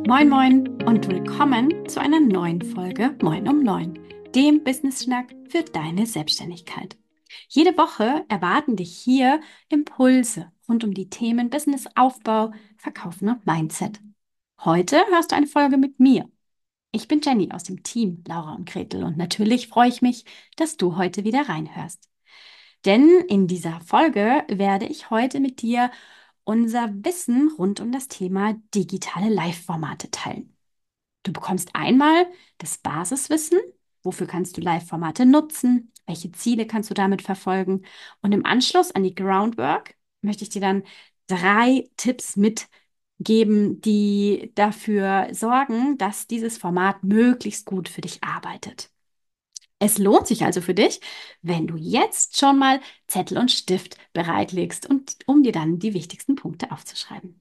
Moin Moin und willkommen zu einer neuen Folge Moin um 9, dem Business-Schnack für deine Selbstständigkeit. Jede Woche erwarten dich hier Impulse rund um die Themen Businessaufbau, Verkaufen und Mindset. Heute hörst du eine Folge mit mir. Ich bin Jenny aus dem Team Laura und Gretel und natürlich freue ich mich, dass du heute wieder reinhörst. Denn in dieser Folge werde ich heute mit dir unser Wissen rund um das Thema digitale Live-Formate teilen. Du bekommst einmal das Basiswissen, wofür kannst du Live-Formate nutzen, welche Ziele kannst du damit verfolgen. Und im Anschluss an die Groundwork möchte ich dir dann 3 Tipps mitgeben, die dafür sorgen, dass dieses Format möglichst gut für dich arbeitet. Es lohnt sich also für dich, wenn du jetzt schon mal Zettel und Stift bereitlegst und um dir dann die wichtigsten Punkte aufzuschreiben.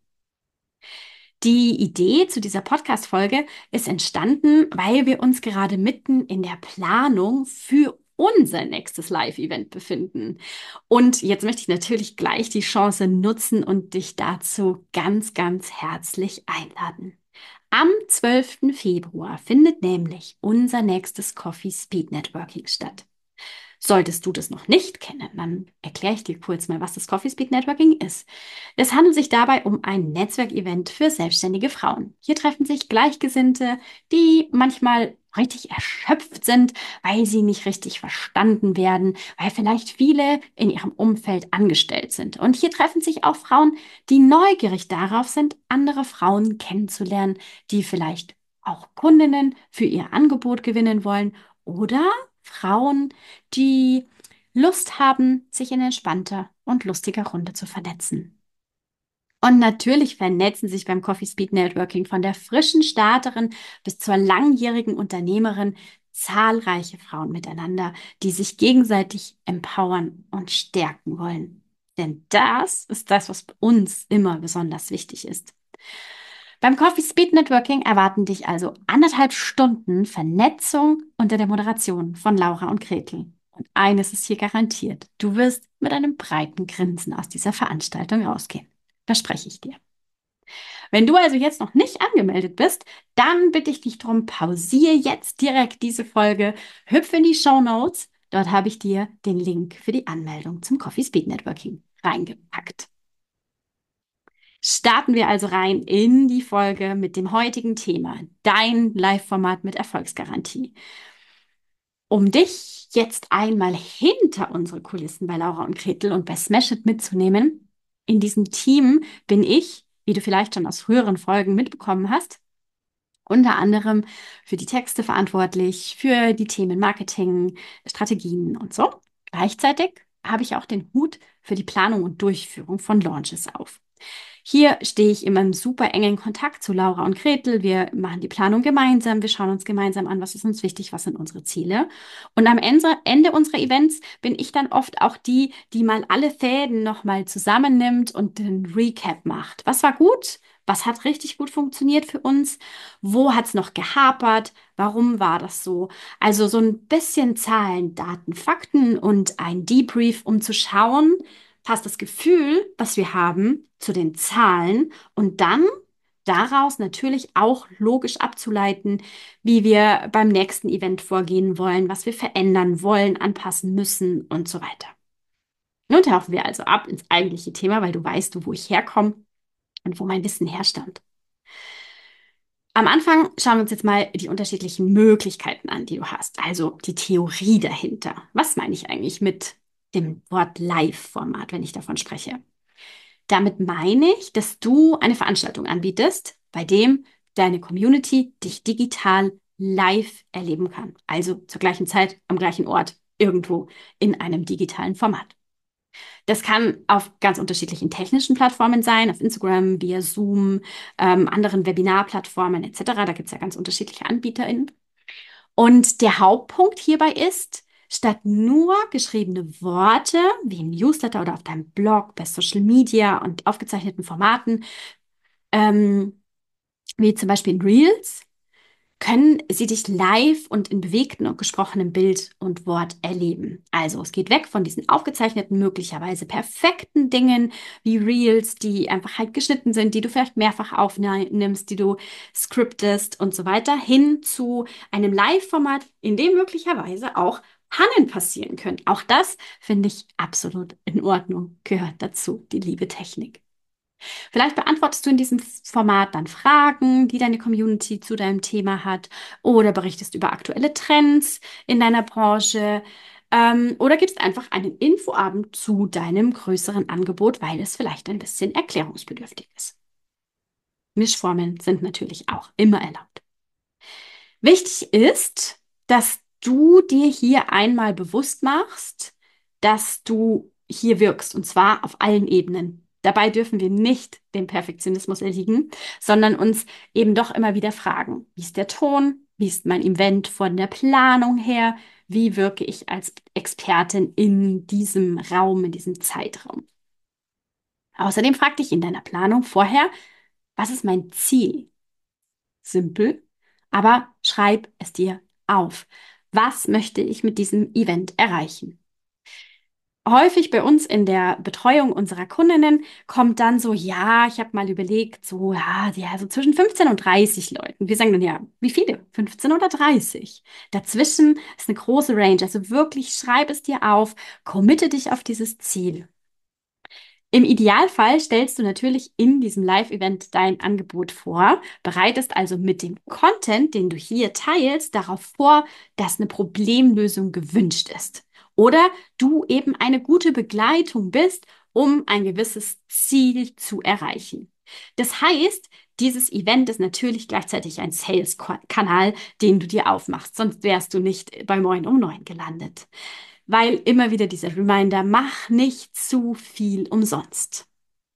Die Idee zu dieser Podcast-Folge ist entstanden, weil wir uns gerade mitten in der Planung für unser nächstes Live-Event befinden. Und jetzt möchte ich natürlich gleich die Chance nutzen und dich dazu ganz, ganz herzlich einladen. Am 12. Februar findet nämlich unser nächstes Coffee Speed Networking statt. Solltest du das noch nicht kennen, dann erkläre ich dir kurz mal, was das Coffee Speed Networking ist. Es handelt sich dabei um ein Netzwerkevent für selbstständige Frauen. Hier treffen sich Gleichgesinnte, die manchmal richtig erschöpft sind, weil sie nicht richtig verstanden werden, weil vielleicht viele in ihrem Umfeld angestellt sind. Und hier treffen sich auch Frauen, die neugierig darauf sind, andere Frauen kennenzulernen, die vielleicht auch Kundinnen für ihr Angebot gewinnen wollen oder Frauen, die Lust haben, sich in entspannter und lustiger Runde zu vernetzen. Und natürlich vernetzen sich beim Coffee Speed Networking von der frischen Starterin bis zur langjährigen Unternehmerin zahlreiche Frauen miteinander, die sich gegenseitig empowern und stärken wollen. Denn das ist das, was uns immer besonders wichtig ist. Beim Coffee Speed Networking erwarten dich also 1,5 Stunden Vernetzung unter der Moderation von Laura und Gretel. Und eines ist hier garantiert. Du wirst mit einem breiten Grinsen aus dieser Veranstaltung rausgehen. Verspreche ich dir. Wenn du also jetzt noch nicht angemeldet bist, dann bitte ich dich darum, pausiere jetzt direkt diese Folge, hüpfe in die Show Notes. Dort habe ich dir den Link für die Anmeldung zum Coffee Speed Networking reingepackt. Starten wir also rein in die Folge mit dem heutigen Thema, dein Live-Format mit Erfolgsgarantie. Um dich jetzt einmal hinter unsere Kulissen bei Laura und Gretel und bei Smash It mitzunehmen, in diesem Team bin ich, wie du vielleicht schon aus früheren Folgen mitbekommen hast, unter anderem für die Texte verantwortlich, für die Themen Marketing, Strategien und so. Gleichzeitig habe ich auch den Hut für die Planung und Durchführung von Launches auf. Hier stehe ich immer im super engen Kontakt zu Laura und Gretel. Wir machen die Planung gemeinsam. Wir schauen uns gemeinsam an, was ist uns wichtig, was sind unsere Ziele. Und am Ende unserer Events bin ich dann oft auch die, die mal alle Fäden nochmal zusammennimmt und den Recap macht. Was war gut? Was hat richtig gut funktioniert für uns? Wo hat es noch gehapert? Warum war das so? Also so ein bisschen Zahlen, Daten, Fakten und ein Debrief, um zu schauen, passt das Gefühl, was wir haben, zu den Zahlen und dann daraus natürlich auch logisch abzuleiten, wie wir beim nächsten Event vorgehen wollen, was wir verändern wollen, anpassen müssen und so weiter. Nun tauchen wir also ab ins eigentliche Thema, weil du weißt, wo ich herkomme und wo mein Wissen herstammt. Am Anfang schauen wir uns jetzt mal die unterschiedlichen Möglichkeiten an, die du hast. Also die Theorie dahinter. Was meine ich eigentlich mit dem Wort Live-Format, wenn ich davon spreche? Damit meine ich, dass du eine Veranstaltung anbietest, bei dem deine Community dich digital live erleben kann. Also zur gleichen Zeit, am gleichen Ort, irgendwo in einem digitalen Format. Das kann auf ganz unterschiedlichen technischen Plattformen sein, auf Instagram, via Zoom, anderen Webinarplattformen etc. Da gibt es ja ganz unterschiedliche AnbieterInnen. Und der Hauptpunkt hierbei ist, statt nur geschriebene Worte wie im Newsletter oder auf deinem Blog, bei Social Media und aufgezeichneten Formaten, ähm, wie zum Beispiel in Reels, können sie dich live und in bewegtem und gesprochenem Bild und Wort erleben. Also es geht weg von diesen aufgezeichneten, möglicherweise perfekten Dingen wie Reels, die einfach halt geschnitten sind, die du vielleicht mehrfach aufnimmst, die du scriptest und so weiter, hin zu einem Live-Format, in dem möglicherweise auch Pannen passieren können. Auch das finde ich absolut in Ordnung, gehört dazu, die liebe Technik. Vielleicht beantwortest du in diesem Format dann Fragen, die deine Community zu deinem Thema hat, oder berichtest über aktuelle Trends in deiner Branche, oder gibst einfach einen Infoabend zu deinem größeren Angebot, weil es vielleicht ein bisschen erklärungsbedürftig ist. Mischformen sind natürlich auch immer erlaubt. Wichtig ist, dass du dir hier einmal bewusst machst, dass du hier wirkst, und zwar auf allen Ebenen. Dabei dürfen wir nicht dem Perfektionismus erliegen, sondern uns eben doch immer wieder fragen, wie ist der Ton, wie ist mein Event von der Planung her, wie wirke ich als Expertin in diesem Raum, in diesem Zeitraum. Außerdem frag dich in deiner Planung vorher, was ist mein Ziel? Simpel, aber schreib es dir auf. Was möchte ich mit diesem Event erreichen? Häufig bei uns in der Betreuung unserer Kundinnen kommt dann so, ja, ich habe mal überlegt, so zwischen 15 und 30 Leuten. Wir sagen dann, ja, wie viele? 15 oder 30? Dazwischen ist eine große Range. Also wirklich, schreib es dir auf, committe dich auf dieses Ziel. Im Idealfall stellst du natürlich in diesem Live-Event dein Angebot vor, bereitest also mit dem Content, den du hier teilst, darauf vor, dass eine Problemlösung gewünscht ist. Oder du eben eine gute Begleitung bist, um ein gewisses Ziel zu erreichen. Das heißt, dieses Event ist natürlich gleichzeitig ein Sales-Kanal, den du dir aufmachst, sonst wärst du nicht bei Moin um 9 gelandet, weil immer wieder dieser Reminder, mach nicht zu viel umsonst.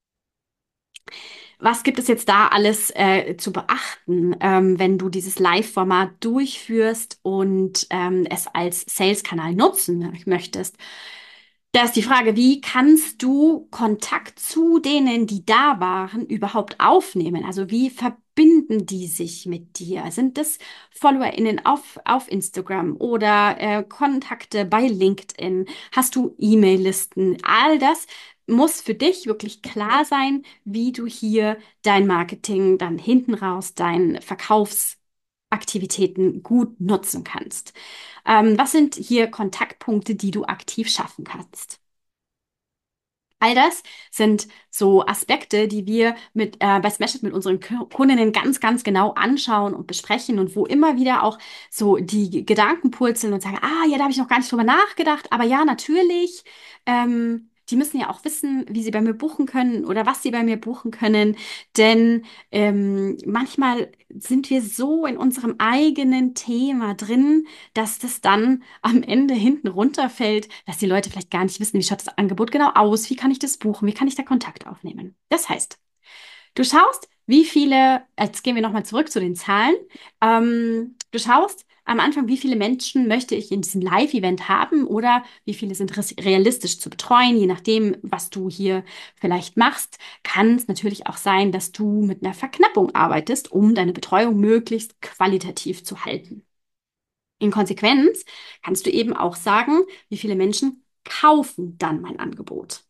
Was gibt es jetzt da alles zu beachten, wenn du dieses Live-Format durchführst und es als Sales-Kanal nutzen möchtest? Da ist die Frage, wie kannst du Kontakt zu denen, die da waren, überhaupt aufnehmen? Also wie verbinden die sich mit dir? Sind das FollowerInnen auf Instagram oder Kontakte bei LinkedIn? Hast du E-Mail-Listen? All das muss für dich wirklich klar sein, wie du hier dein Marketing dann hinten raus, dein Verkaufsaktivitäten gut nutzen kannst. Was sind hier Kontaktpunkte, die du aktiv schaffen kannst? All das sind so Aspekte, die wir bei Smash mit unseren Kundinnen ganz, ganz genau anschauen und besprechen und wo immer wieder auch so die Gedanken purzeln und sagen, ah, ja, da habe ich noch gar nicht drüber nachgedacht, aber ja, natürlich. Die müssen ja auch wissen, wie sie bei mir buchen können oder was sie bei mir buchen können, denn manchmal sind wir so in unserem eigenen Thema drin, dass das dann am Ende hinten runterfällt, dass die Leute vielleicht gar nicht wissen, wie schaut das Angebot genau aus, wie kann ich das buchen, wie kann ich da Kontakt aufnehmen. Das heißt, du schaust, wie viele, jetzt gehen wir nochmal zurück zu den Zahlen, du schaust am Anfang, wie viele Menschen möchte ich in diesem Live-Event haben oder wie viele sind realistisch zu betreuen, je nachdem, was du hier vielleicht machst, kann es natürlich auch sein, dass du mit einer Verknappung arbeitest, um deine Betreuung möglichst qualitativ zu halten. In Konsequenz kannst du eben auch sagen, wie viele Menschen kaufen dann mein Angebot.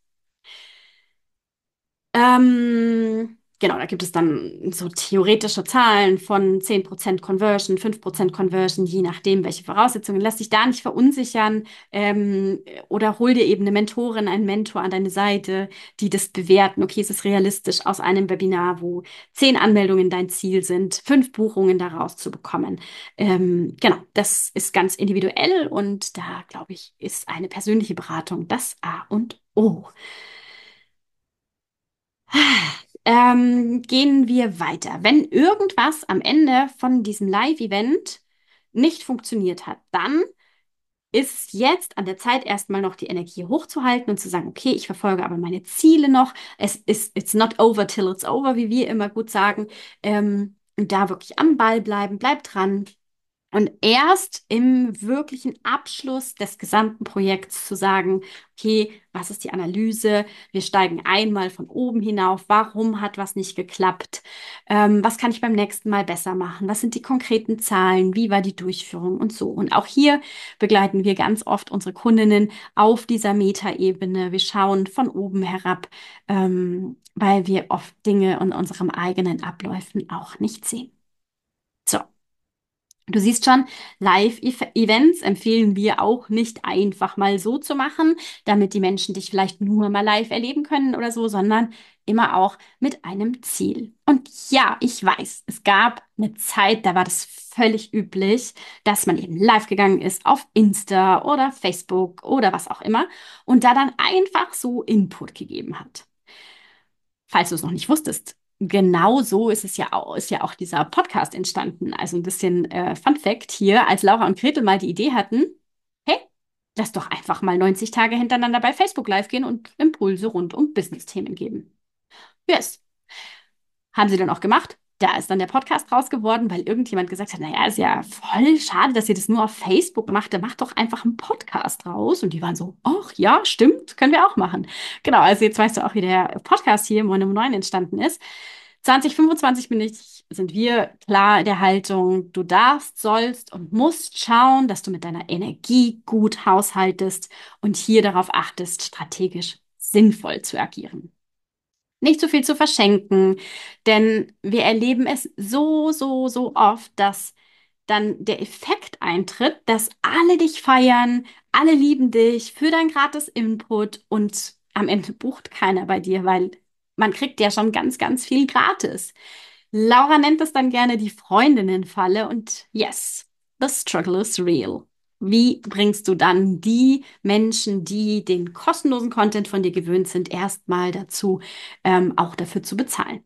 Genau, da gibt es dann so theoretische Zahlen von 10% Conversion, 5% Conversion, je nachdem, welche Voraussetzungen. Lass dich da nicht verunsichern, oder hol dir eben eine Mentorin, einen Mentor an deine Seite, die das bewerten. Okay, ist es realistisch aus einem Webinar, wo 10 Anmeldungen dein Ziel sind, 5 Buchungen daraus zu bekommen. Genau, das ist ganz individuell und da, glaube ich, ist eine persönliche Beratung das A und O. Gehen wir weiter. Wenn irgendwas am Ende von diesem Live-Event nicht funktioniert hat, dann ist es jetzt an der Zeit, erstmal noch die Energie hochzuhalten und zu sagen, okay, ich verfolge aber meine Ziele noch. It's not over till it's over, wie wir immer gut sagen. Und da wirklich am Ball bleiben, bleib dran. Und erst im wirklichen Abschluss des gesamten Projekts zu sagen, okay, was ist die Analyse? Wir steigen einmal von oben hinauf. Warum hat was nicht geklappt? Was kann ich beim nächsten Mal besser machen? Was sind die konkreten Zahlen? Wie war die Durchführung und so? Und auch hier begleiten wir ganz oft unsere Kundinnen auf dieser Metaebene. Wir schauen von oben herab, weil wir oft Dinge in unserem eigenen Abläufen auch nicht sehen. So. Du siehst schon, Live-Events empfehlen wir auch nicht einfach mal so zu machen, damit die Menschen dich vielleicht nur mal live erleben können oder so, sondern immer auch mit einem Ziel. Und ja, ich weiß, es gab eine Zeit, da war das völlig üblich, dass man eben live gegangen ist auf Insta oder Facebook oder was auch immer und da dann einfach so Input gegeben hat. Falls du es noch nicht wusstest, genau so ist ja auch dieser Podcast entstanden. Also ein bisschen Fun Fact hier, als Laura und Gretel mal die Idee hatten, hey, lass doch einfach mal 90 Tage hintereinander bei Facebook live gehen und Impulse rund um Business-Themen geben. Yes, haben sie dann auch gemacht. Da ist dann der Podcast raus geworden, weil irgendjemand gesagt hat, naja, ist ja voll schade, dass ihr das nur auf Facebook macht. Dann macht doch einfach einen Podcast raus. Und die waren so, ach ja, stimmt, können wir auch machen. Genau, also jetzt weißt du auch, wie der Podcast hier im 9 um 9 entstanden ist. 2025 sind wir klar der Haltung, du darfst, sollst und musst schauen, dass du mit deiner Energie gut haushaltest und hier darauf achtest, strategisch sinnvoll zu agieren. Nicht zu viel zu verschenken, denn wir erleben es so oft, dass dann der Effekt eintritt, dass alle dich feiern, alle lieben dich für dein gratis Input und am Ende bucht keiner bei dir, weil man kriegt ja schon ganz viel gratis. Laura nennt es dann gerne die Freundinnenfalle und yes, the struggle is real. Wie bringst du dann die Menschen, die den kostenlosen Content von dir gewöhnt sind, erstmal dazu, auch dafür zu bezahlen?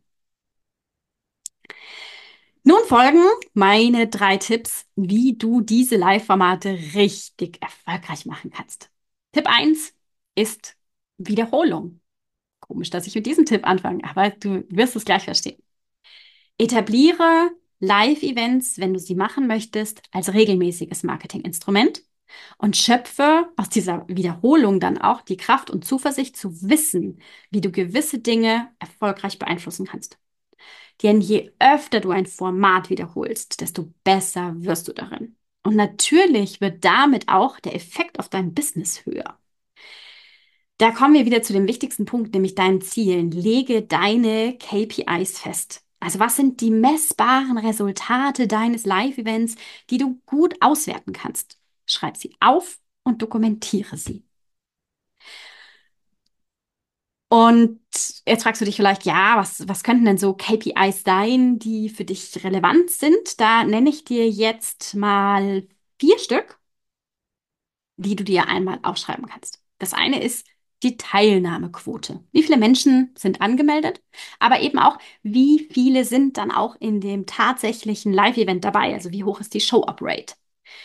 Nun folgen meine 3 Tipps, wie du diese Live-Formate richtig erfolgreich machen kannst. Tipp 1 ist Wiederholung. Komisch, dass ich mit diesem Tipp anfange, aber du wirst es gleich verstehen. Etabliere Live-Events, wenn du sie machen möchtest, als regelmäßiges Marketinginstrument und schöpfe aus dieser Wiederholung dann auch die Kraft und Zuversicht zu wissen, wie du gewisse Dinge erfolgreich beeinflussen kannst. Denn je öfter du ein Format wiederholst, desto besser wirst du darin. Und natürlich wird damit auch der Effekt auf dein Business höher. Da kommen wir wieder zu dem wichtigsten Punkt, nämlich deinen Zielen. Lege deine KPIs fest. Also was sind die messbaren Resultate deines Live-Events, die du gut auswerten kannst? Schreib sie auf und dokumentiere sie. Und jetzt fragst du dich vielleicht, ja, was könnten denn so KPIs sein, die für dich relevant sind? Da nenne ich dir jetzt mal 4 Stück, die du dir einmal aufschreiben kannst. Das eine ist die Teilnahmequote. Wie viele Menschen sind angemeldet? Aber eben auch, wie viele sind dann auch in dem tatsächlichen Live-Event dabei? Also wie hoch ist die Show-Up-Rate?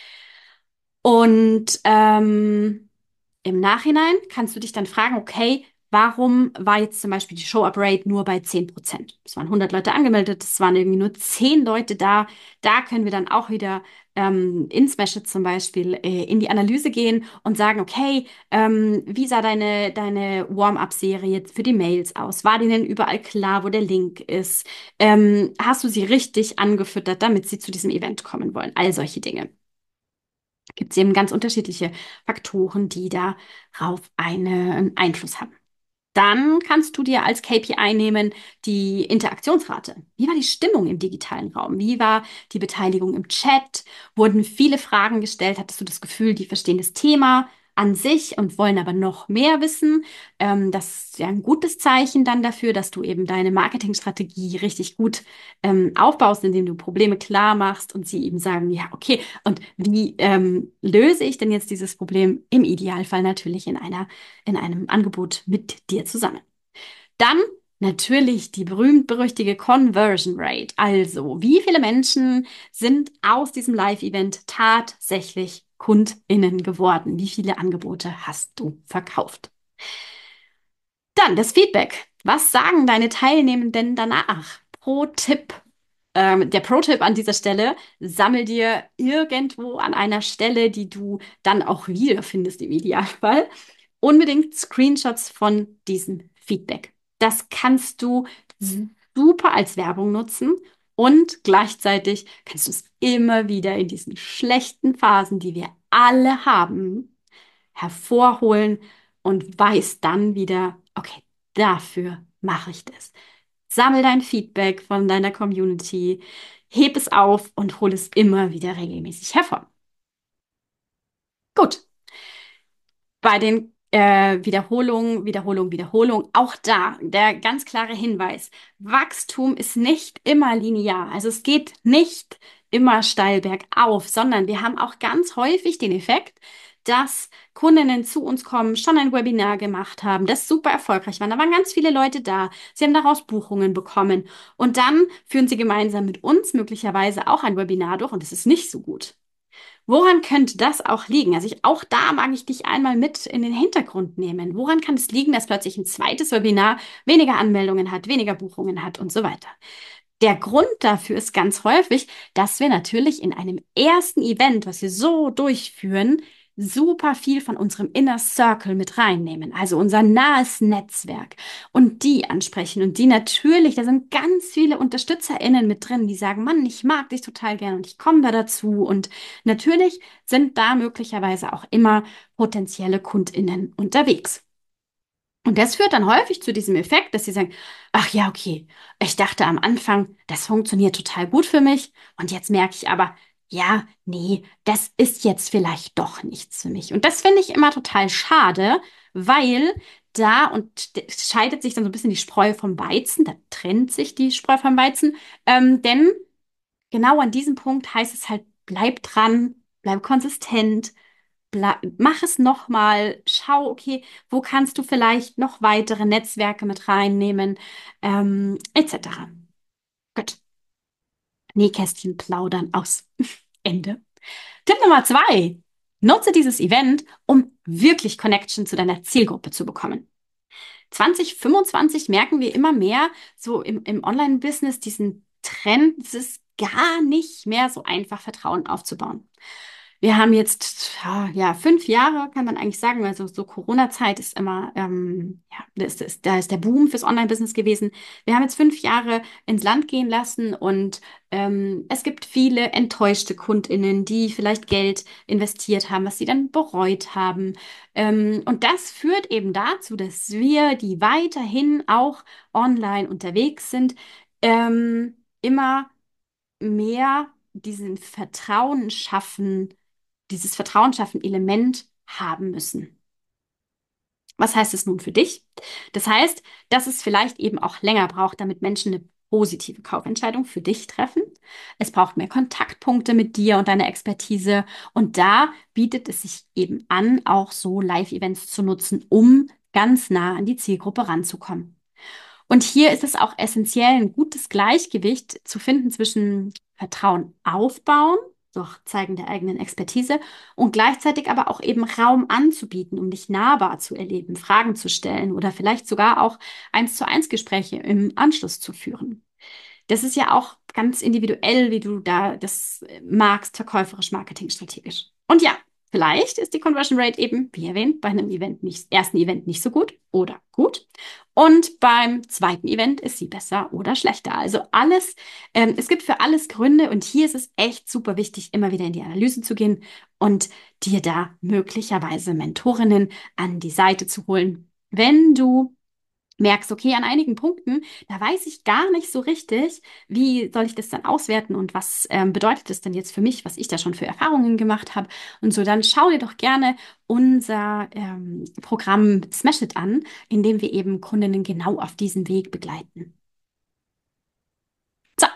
Und im Nachhinein kannst du dich dann fragen, okay, warum war jetzt zum Beispiel die Show-Up-Rate nur bei 10%? Es waren 100 Leute angemeldet, es waren irgendwie nur 10 Leute da. Da können wir dann auch wieder in Smash zum Beispiel in die Analyse gehen und sagen, okay, wie sah deine Warm-up-Serie jetzt für die Mails aus? War denen überall klar, wo der Link ist? Hast du sie richtig angefüttert, damit sie zu diesem Event kommen wollen? All solche Dinge. Gibt es eben ganz unterschiedliche Faktoren, die darauf einen Einfluss haben. Dann kannst du dir als KPI nehmen die Interaktionsrate. Wie war die Stimmung im digitalen Raum? Wie war die Beteiligung im Chat? Wurden viele Fragen gestellt? Hattest du das Gefühl, die verstehen das Thema an sich und wollen aber noch mehr wissen? Das ist ja ein gutes Zeichen dann dafür, dass du eben deine Marketingstrategie richtig gut aufbaust, indem du Probleme klar machst und sie eben sagen, ja, okay, und wie löse ich denn jetzt dieses Problem? Im Idealfall natürlich in einem Angebot mit dir zusammen. Dann natürlich die berühmt-berüchtigte Conversion Rate. Also, wie viele Menschen sind aus diesem Live-Event tatsächlich KundInnen geworden? Wie viele Angebote hast du verkauft? Dann das Feedback. Was sagen deine Teilnehmenden danach? Pro-Tipp. Der Pro-Tipp an dieser Stelle, sammel dir irgendwo an einer Stelle, die du dann auch wiederfindest im Idealfall, unbedingt Screenshots von diesem Feedback. Das kannst du super als Werbung nutzen und gleichzeitig kannst du es immer wieder in diesen schlechten Phasen, die wir alle haben, hervorholen und weißt dann wieder, okay, dafür mache ich das. Sammel dein Feedback von deiner Community, heb es auf und hol es immer wieder regelmäßig hervor. Gut, bei den Wiederholung, auch da der ganz klare Hinweis. Wachstum ist nicht immer linear. Also es geht nicht immer steil bergauf, sondern wir haben auch ganz häufig den Effekt, dass Kundinnen zu uns kommen, schon ein Webinar gemacht haben, das super erfolgreich war. Da waren ganz viele Leute da. Sie haben daraus Buchungen bekommen. Und dann führen sie gemeinsam mit uns möglicherweise auch ein Webinar durch und es ist nicht so gut. Woran könnte das auch liegen? Also auch da mag ich dich einmal mit in den Hintergrund nehmen. Woran kann es liegen, dass plötzlich ein zweites Webinar weniger Anmeldungen hat, weniger Buchungen hat und so weiter? Der Grund dafür ist ganz häufig, dass wir natürlich in einem ersten Event, was wir so durchführen, super viel von unserem Inner Circle mit reinnehmen, also unser nahes Netzwerk und die ansprechen und die natürlich, da sind ganz viele UnterstützerInnen mit drin, die sagen, Mann, ich mag dich total gern und ich komme da dazu und natürlich sind da möglicherweise auch immer potenzielle KundInnen unterwegs. Und das führt dann häufig zu diesem Effekt, dass sie sagen, ach ja, okay, ich dachte am Anfang, das funktioniert total gut für mich und jetzt merke ich aber, ja, nee, das ist jetzt vielleicht doch nichts für mich. Und das finde ich immer total schade, weil scheidet sich dann so ein bisschen die Spreu vom Weizen, da trennt sich die Spreu vom Weizen, denn genau an diesem Punkt heißt es halt, bleib dran, bleib konsistent, mach es nochmal, schau, okay, wo kannst du vielleicht noch weitere Netzwerke mit reinnehmen, etc. Gut, Nähkästchen plaudern aus. Ende. Tipp Nummer 2. Nutze dieses Event, um wirklich Connection zu deiner Zielgruppe zu bekommen. 2025 merken wir immer mehr so im Online-Business diesen Trend, es ist gar nicht mehr so einfach, Vertrauen aufzubauen. Wir haben jetzt, ja, 5 Jahre, kann man eigentlich sagen, also so Corona-Zeit ist immer, ja, da ist der Boom fürs Online-Business gewesen. Wir haben jetzt 5 Jahre ins Land gehen lassen und es gibt viele enttäuschte KundInnen, die vielleicht Geld investiert haben, was sie dann bereut haben. Und das führt eben dazu, dass wir, die weiterhin auch online unterwegs sind, immer mehr dieses Vertrauen schaffen Element haben müssen. Was heißt es nun für dich? Das heißt, dass es vielleicht eben auch länger braucht, damit Menschen eine positive Kaufentscheidung für dich treffen. Es braucht mehr Kontaktpunkte mit dir und deiner Expertise. Und da bietet es sich eben an, auch so Live-Events zu nutzen, um ganz nah an die Zielgruppe ranzukommen. Und hier ist es auch essentiell, ein gutes Gleichgewicht zu finden zwischen Vertrauen aufbauen, durch Zeigen der eigenen Expertise und gleichzeitig aber auch eben Raum anzubieten, um dich nahbar zu erleben, Fragen zu stellen oder vielleicht sogar auch 1:1 Gespräche im Anschluss zu führen. Das ist ja auch ganz individuell, wie du da das magst, verkäuferisch, marketingstrategisch. Und ja, vielleicht ist die Conversion Rate eben, wie erwähnt, bei einem ersten Event nicht so gut oder gut. Und beim zweiten Event ist sie besser oder schlechter. Also alles, es gibt für alles Gründe und hier ist es echt super wichtig, immer wieder in die Analyse zu gehen und dir da möglicherweise Mentorinnen an die Seite zu holen, wenn du merkst, okay, an einigen Punkten, da weiß ich gar nicht so richtig, wie soll ich das dann auswerten und was bedeutet das denn jetzt für mich, was ich da schon für Erfahrungen gemacht habe. Und so, dann schau dir doch gerne unser Programm Smash It an, in dem wir eben Kundinnen genau auf diesem Weg begleiten. So,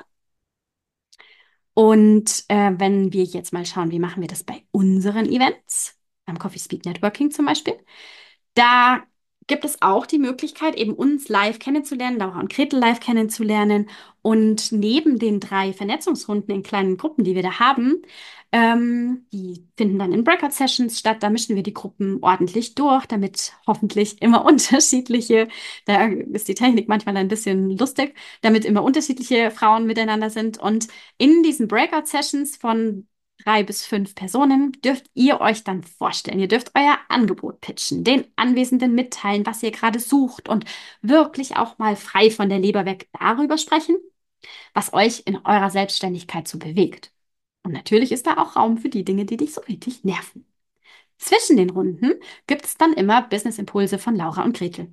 und wenn wir jetzt mal schauen, wie machen wir das bei unseren Events, beim Coffee Speak Networking zum Beispiel, da gibt es auch die Möglichkeit, eben uns live kennenzulernen, Laura und Gretel live kennenzulernen. Und neben den 3 Vernetzungsrunden in kleinen Gruppen, die wir da haben, die finden dann in Breakout-Sessions statt. Da mischen wir die Gruppen ordentlich durch, damit hoffentlich immer unterschiedliche, da ist die Technik manchmal ein bisschen lustig, damit immer unterschiedliche Frauen miteinander sind. Und in diesen Breakout-Sessions von 3 bis 5 Personen dürft ihr euch dann vorstellen. Ihr dürft euer Angebot pitchen, den Anwesenden mitteilen, was ihr gerade sucht und wirklich auch mal frei von der Leber weg darüber sprechen, was euch in eurer Selbstständigkeit so bewegt. Und natürlich ist da auch Raum für die Dinge, die dich so richtig nerven. Zwischen den Runden gibt es dann immer Business-Impulse von Laura und Gretel.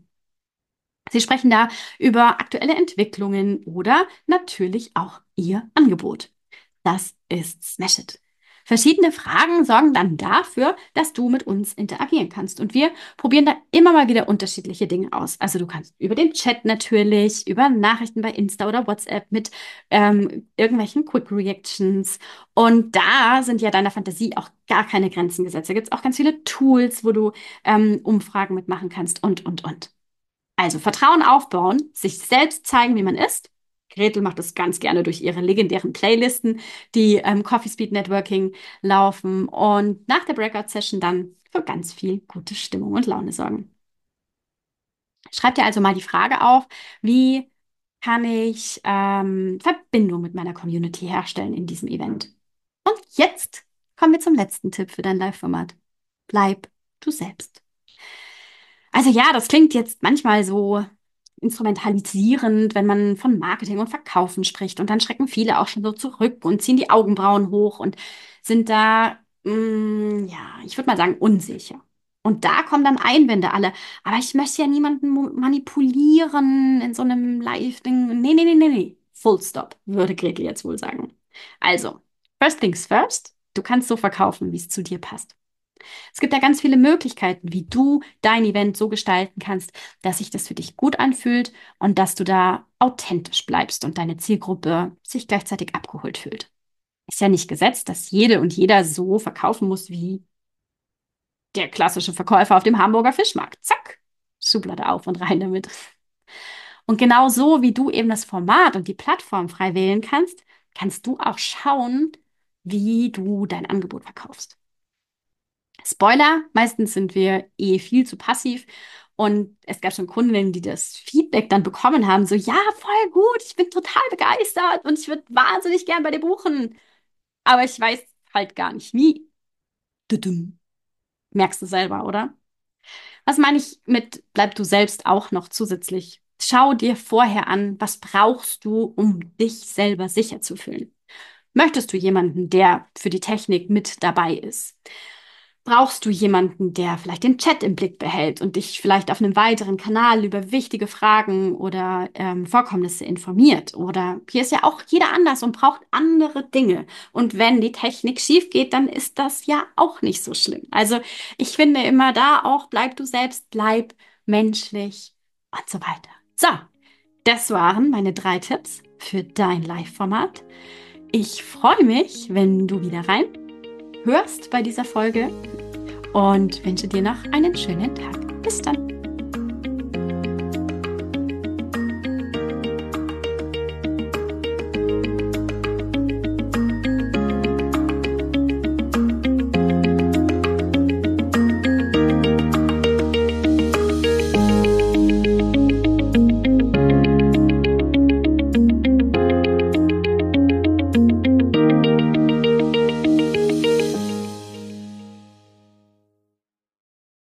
Sie sprechen da über aktuelle Entwicklungen oder natürlich auch ihr Angebot. Das ist Smash It. Verschiedene Fragen sorgen dann dafür, dass du mit uns interagieren kannst. Und wir probieren da immer mal wieder unterschiedliche Dinge aus. Also du kannst über den Chat natürlich, über Nachrichten bei Insta oder WhatsApp mit irgendwelchen Quick Reactions. Und da sind ja deiner Fantasie auch gar keine Grenzen gesetzt. Da gibt es auch ganz viele Tools, wo du Umfragen mitmachen kannst und. Also Vertrauen aufbauen, sich selbst zeigen, wie man ist. Gretel macht das ganz gerne durch ihre legendären Playlisten, die Coffee Speed Networking laufen und nach der Breakout-Session dann für ganz viel gute Stimmung und Laune sorgen. Schreib dir also mal die Frage auf, wie kann ich Verbindung mit meiner Community herstellen in diesem Event? Und jetzt kommen wir zum letzten Tipp für dein Live-Format. Bleib du selbst. Also ja, das klingt jetzt manchmal so instrumentalisierend, wenn man von Marketing und Verkaufen spricht. Und dann schrecken viele auch schon so zurück und ziehen die Augenbrauen hoch und sind da, ja, ich würde mal sagen, unsicher. Und da kommen dann Einwände alle. Aber ich möchte ja niemanden manipulieren in so einem Live-Ding. Nee, nee, nee, nee, nee. Full stop, würde Gretel jetzt wohl sagen. Also, first things first. Du kannst so verkaufen, wie es zu dir passt. Es gibt ja ganz viele Möglichkeiten, wie du dein Event so gestalten kannst, dass sich das für dich gut anfühlt und dass du da authentisch bleibst und deine Zielgruppe sich gleichzeitig abgeholt fühlt. Ist ja nicht gesetzt, dass jede und jeder so verkaufen muss wie der klassische Verkäufer auf dem Hamburger Fischmarkt. Zack, Schublade auf und rein damit. Und genau so, wie du eben das Format und die Plattform frei wählen kannst, kannst du auch schauen, wie du dein Angebot verkaufst. Spoiler, meistens sind wir viel zu passiv. Und es gab schon Kundinnen, die das Feedback dann bekommen haben, so, ja, voll gut, ich bin total begeistert und ich würde wahnsinnig gern bei dir buchen. Aber ich weiß halt gar nicht wie. Tudum. Merkst du selber, oder? Was meine ich mit bleib du selbst auch noch zusätzlich? Schau dir vorher an, was brauchst du, um dich selber sicher zu fühlen? Möchtest du jemanden, der für die Technik mit dabei ist? Brauchst du jemanden, der vielleicht den Chat im Blick behält und dich vielleicht auf einem weiteren Kanal über wichtige Fragen oder Vorkommnisse informiert? Oder hier ist ja auch jeder anders und braucht andere Dinge. Und wenn die Technik schief geht, dann ist das ja auch nicht so schlimm. Also ich finde immer da auch, bleib du selbst, bleib menschlich und so weiter. So, das waren meine 3 Tipps für dein Live-Format. Ich freue mich, wenn du wieder reinhörst bei dieser Folge und wünsche dir noch einen schönen Tag. Bis dann.